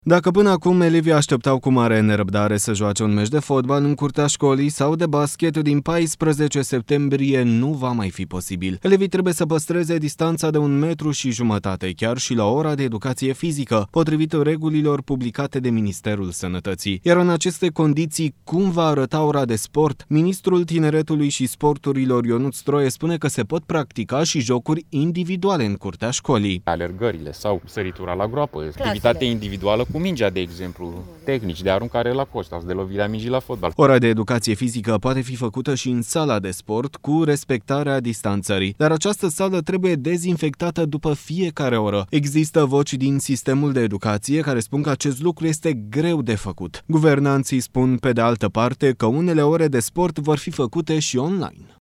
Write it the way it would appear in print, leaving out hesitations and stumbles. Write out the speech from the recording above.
Dacă până acum elevii așteptau cu mare nerăbdare să joace un meci de fotbal în curtea școlii sau de basket, din 14 septembrie nu va mai fi posibil. Elevii trebuie să păstreze distanța de 1,5 m, chiar și la ora de educație fizică, potrivit regulilor publicate de Ministerul Sănătății. Iar în aceste condiții, cum va arăta ora de sport? Ministrul Tineretului și Sporturilor Ionuț Stroie spune că se pot practica și jocuri individuale în curtea școlii. Alergările sau săritura la groapă, activitate individuală cu mingea, de exemplu, tehnici de aruncare la coș sau de lovirea mingii la fotbal. Ora de educație fizică poate fi făcută și în sala de sport cu respectarea distanțării, dar această sală trebuie dezinfectată după fiecare oră. Există voci din sistemul de educație care spun că acest lucru este greu de făcut. Guvernanții spun, pe de altă parte, că unele ore de sport vor fi făcute și online.